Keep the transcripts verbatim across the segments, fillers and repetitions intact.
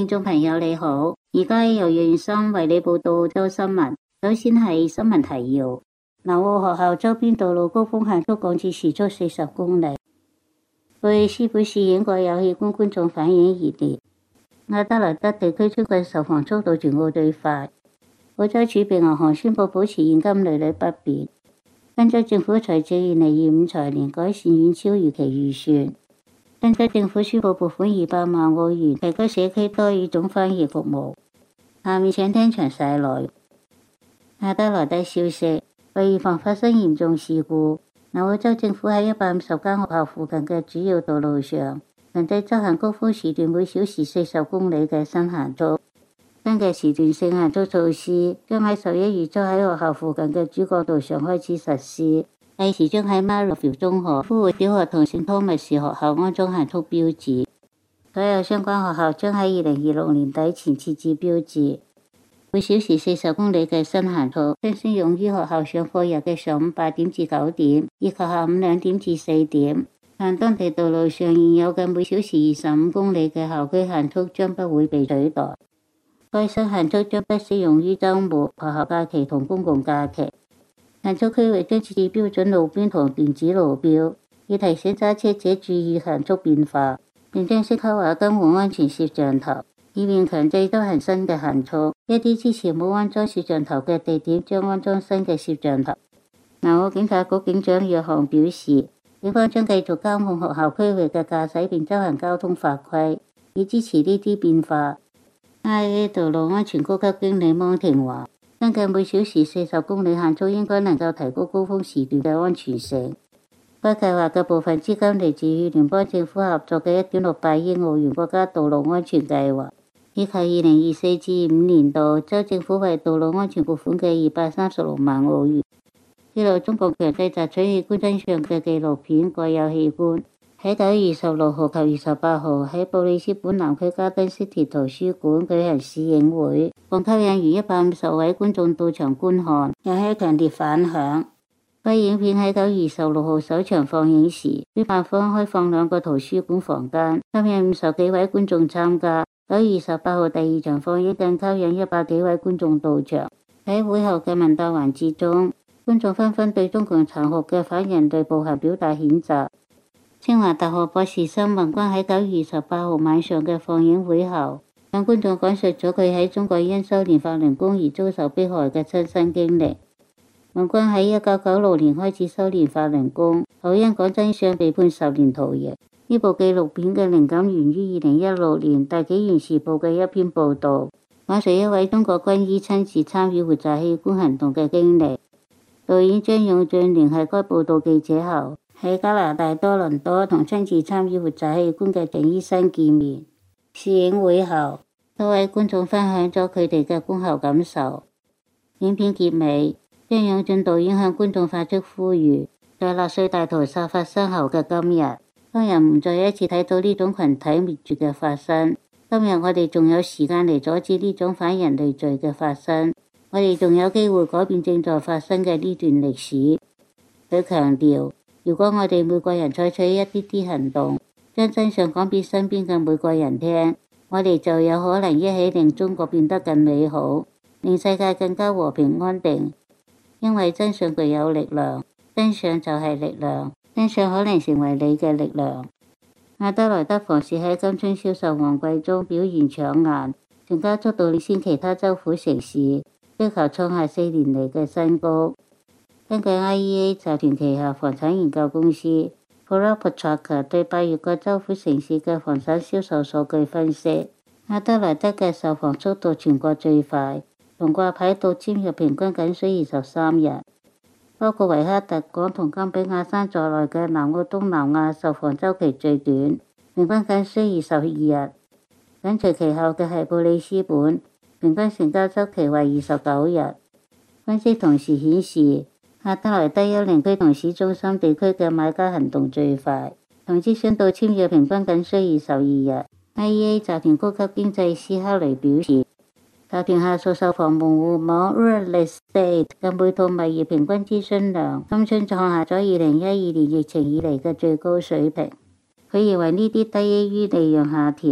聽眾朋友你好，而家由袁生為你報道澳洲新聞。首先係新聞提要：南澳學校周邊道路高峰限速降至時速四十公里。布里斯本市演過遊戲館觀眾反應熱烈。亞德萊德地區春季售房速度全澳最快。澳洲儲備銀行宣布保持現金利率不變。新州政府財政二零二五財年改善遠超預期預算。新州政府宣布撥款二百萬澳元提高社區多語種翻譯服務。下面請聽詳細內容。亞德萊德消息，為預防發生嚴重事故，南澳州政府喺一百五十間學校附近嘅主要道路上強制執行高峰時段每小時四十公里嘅新限速。新嘅時段性限速措施將喺十一月初喺學校附近嘅主幹道上開始實施。第時將喺 Marrickville 中學、富匯小學同聖湯密士學校安裝限速標誌。所有相關學校將喺二零二六年底前設置標誌。每小時四十公里嘅新限速將適用於學校上課日嘅上午八點至九點，以及下午兩點至四點。但當地道路上現有嘅每小時二十五公里嘅校區限速將不會被取代。該新限速將不適用於週末、學校假期同公共假期。限速區域將設置標準路邊同電子路標，以提醒揸車者注意限速變化，並將適刻畫更換安全攝像頭，以便強制執行新嘅限速。一啲之前冇安裝攝像頭嘅地點將安裝新嘅攝像頭。南澳警察局警長約翰表示，警方將繼續監控學校區域嘅駕駛並執行交通法規，以支持呢啲變化。I A 道路安全高級經理芒廷話，新嘅每小時四十公里限速應該能夠提高高峰時段嘅安全性。該計劃嘅部分資金嚟自於聯邦政府合作嘅一點六八億澳元國家道路安全計劃，以及二零二四至五年度州政府為道路安全撥款嘅二百三十六萬澳元。揭露中國強制摘取器官真相嘅紀錄片《國有器官》喺九月二十六號及二十八號喺布里斯本南區加登斯鐵圖書館舉行試映會，共吸引逾一百五十位觀眾到場觀看，引起強烈反響。該影片喺九月二十六號首場放映時，主辦方開放兩個圖書館房間，吸引五十幾位觀眾參加。九月二十八號第二場放映更吸引一百幾位觀眾到場。喺會後嘅問答環節中，觀眾紛紛對中共殘酷嘅反人類暴行表達譴責。清華大學博士生文軍喺九月二十八號晚上嘅放映會後，向觀眾講述咗佢喺中國因修煉法輪功而遭受迫害嘅親身經歷。文軍喺一九九六年開始修煉法輪功，後因講真相被判十年徒刑。呢部紀錄片嘅靈感源於二零一六年《大紀元時報》嘅一篇報導，講述一位中國軍醫親自參與活摘器官行動嘅經歷。導演張勇俊聯繫該報導記者後，喺加拿大多倫多同親自參與活摘器官嘅鄭醫生見面。試映會後，多位觀眾分享咗佢哋嘅觀後感受。影片結尾，張勇俊導演向觀眾發出呼籲：在納粹大屠殺發生後嘅今日，當人們再一次睇到呢種群體滅絕嘅發生，今日我哋仲有時間嚟阻止呢種反人類罪嘅發生，我哋仲有機會改變正在發生嘅呢段歷史。佢強調，如果我哋每個人採取一啲啲行動，將真相講俾身邊嘅每個人聽，我哋就有可能一起令中國變得更美好，令世界更加和平安定。因為真相具有力量，真相就係力量，真相可能成為你嘅力量。亞德萊德房市喺今春銷售旺季中表現搶眼，成交速度領先其他州府城市，需求創下四年嚟嘅新高。根據 I E A 集團旗下房產研究公司 ProperTracker 對八月個州府城市嘅房產銷售數據分析，亞德萊德嘅售房速度全國最快，從掛牌到簽約平均僅需二十三日。包括維克特港同金比亞山在內嘅南澳東南亞售房週期最短，平均僅需二十二日。緊隨其後嘅係布里斯本，平均成交週期為二十九日。分析同時顯示，亞德萊德丘陵區同市中心地區嘅買家行動最快，從諮詢到簽約平均僅需二十二日。I E A 集團高級經濟師克雷表示，集團下屬售房門戶網 Real Estate 嘅每套物業平均諮詢量，今春創下咗二零一二年疫情以嚟嘅最高水平。佢認為呢啲低於利潤下調，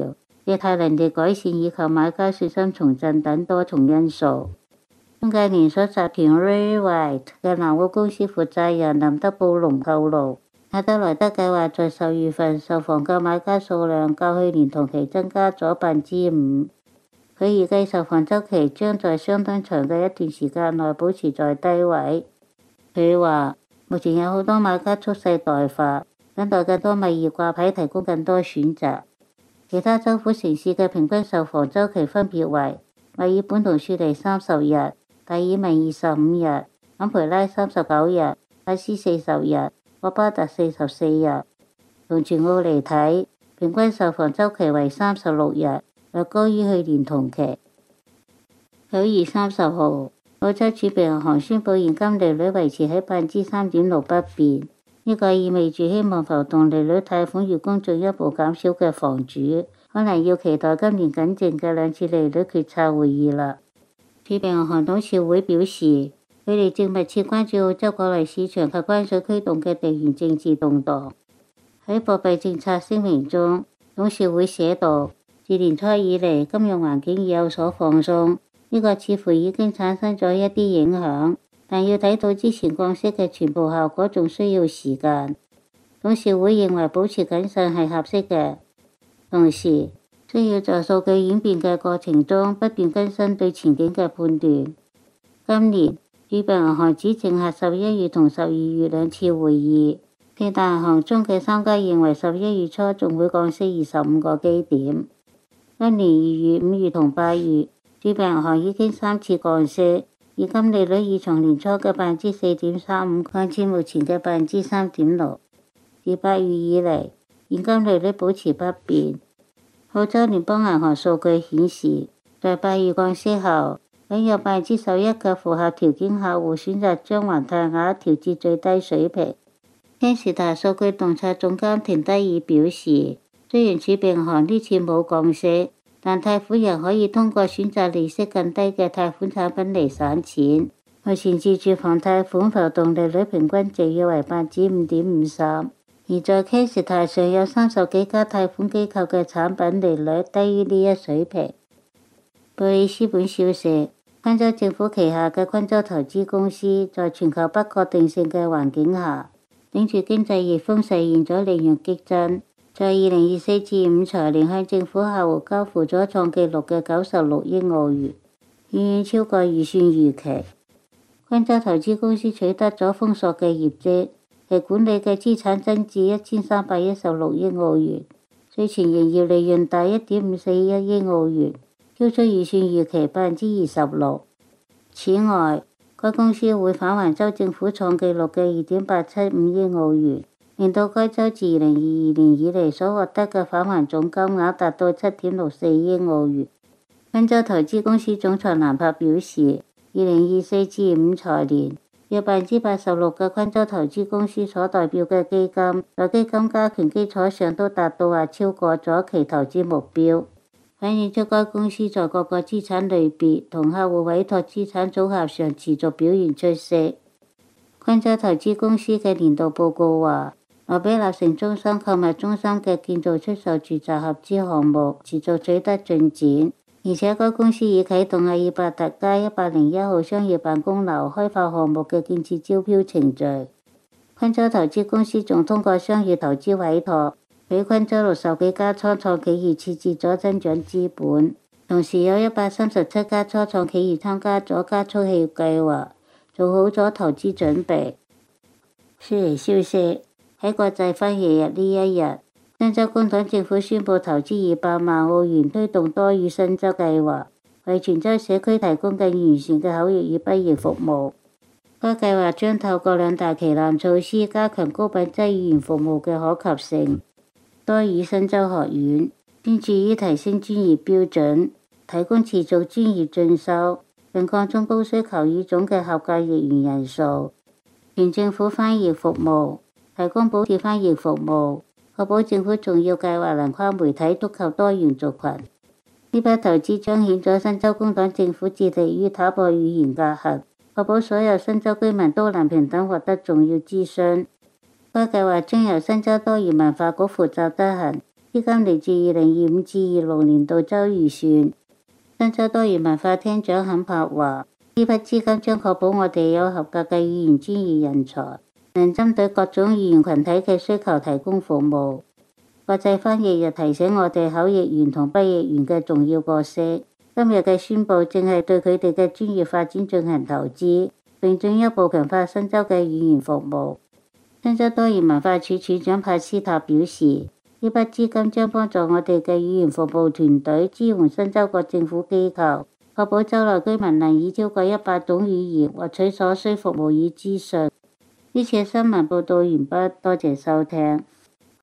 借貸能力改善以及買家信心重振等多重因素。中介連鎖集團 Ray-White 嘅南澳公司負責人林德布隆透露，阿德萊德計劃在十月份受訪嘅買家數量較去年同期增加咗百分之五。佢預計受訪週期將在相當長嘅一段時間內保持在低位。佢話：目前有好多買家蓄勢待發，等待更多物業掛牌提供更多選擇。其他州府城市嘅平均受訪週期分別為墨爾本同雪梨三十日、達爾文二十五日、坎培拉三十九日、珀斯四十日、霍巴特四十四日。同全澳嚟睇，平均受訪週期為三十六日，略高於去年同期。九月三十號，澳洲儲備銀行宣布現金利率維持喺百分之三點六不變，呢、這個意味住希望浮動利率貸款月供進一步減少嘅房主，可能要期待今年僅剩嘅兩次利率決策會議啦。儲備銀行董事會表示，佢哋正密切關注澳洲國內市場及關稅驅動嘅地緣政治動盪。喺貨幣政策聲明中，董事會寫道：自年初以嚟，金融環境已有所放鬆，呢、這個似乎已經產生咗一啲影響，但要睇到之前降息嘅全部效果，仲需要時間。董事會認為保持謹慎係合適嘅，同時需要在數據演變嘅過程中不斷更新對前景嘅判斷。今年儲備銀行只剩下十一月同十二月兩次會議，四大銀行中嘅三家認為十一月初仲會降息二十五個基點。今年二月、五月同八月，儲備銀行已經三次降息，現金利率已從年初嘅百分之四點三五降至目前嘅百分之三點六。自八月以嚟，現金利率保持不變。澳洲聯邦銀行數據顯示，在八月降息後，僅有百分之十一嘅符合條件客戶選擇將還貸額調至最低水平。聽時達數據洞察總監田德爾表示，雖然儲備銀行呢次冇降息，但貸款人可以通過選擇利息更低嘅貸款產品嚟省錢。目前自住房貸款浮動利率平均值約為百分之五點五三。而在 Cashta 上有三十幾家貸款機構嘅產品利率低於呢一水平。貝里斯本消息，昆州政府旗下嘅昆州投資公司在全球不確定性嘅環境下，頂住經濟逆風實現咗利潤激增，在二零二四至五財年向政府客戶交付咗創紀錄嘅九十六億澳元，遠遠超過預算預期。昆州投資公司取得咗豐碩嘅業績。其管理嘅資產增至一千三百一十六億澳元，稅前營業利潤達一點五四一億澳元，超出預算預期百分之二十六。此外，該公司會返還州政府創紀錄嘅二點八七五億澳元，令到該州自二零二二年以嚟所獲得嘅返還總金額達到七點六四億澳元。昆州投資公司總裁蘭柏表示，二零二四至五財年，約百分之八十六嘅昆州投資公司所代表嘅基金，在基金加權基礎上都達到或超過咗其投資目標，反映出該公司在各個資產類別同客戶委託資產組合上持續表現出色。昆州投資公司嘅年度報告話，諾比納城中心購物中心嘅建造出售住宅合資項目持續取得進展。而且該公司已啟動阿爾伯特街一百零一號商業辦公樓開發項目嘅建設招標程序。昆州投資公司仲通過商業投資委託，俾昆州六十幾家初創企業設置咗增長資本，同時有一百三十七家初創企業參加咗加速器計劃，做好咗投資準備。雪梨消息，喺國際翻譯日呢一日，新州工黨政府宣布投資二百萬澳元推動多語新州計劃，為全州社區提供更完善嘅口譯與筆譯服務。該計劃將透過兩大旗艦措施加強高品質語言服務嘅可及性。多語新州學院專注於提升專業標準，提供持續專業進修，並擴充高需求語種嘅合格譯員人數。全政府翻譯服務提供補貼翻譯服務，確保政府重要計劃能跨媒體觸及多元族群。呢筆投資彰顯咗新州工黨政府致力於打破語言隔閡，確保所有新州居民都能平等獲得重要諮詢。該計劃將由新州多元文化局負責執行， 資金嚟自二零二五至二六年度州預算。新州多元文化廳長肯柏話：呢筆資金將確保我哋有合格嘅語言專業人才，能針對各種語言群體嘅需求提供服務。國際翻譯日提醒我哋口譯員同筆譯員嘅重要角色。今日嘅宣佈正係對佢哋嘅專業發展進行投資，並進一步強化新州嘅語言服務。新州多元文化處處長帕斯塔表示，呢筆資金將幫助我哋嘅語言服務團隊支援新州各政府機構，確保州內居民能以超過一百種語言獲取所需服務與資訊。呢次新聞報導完畢，多謝收聽。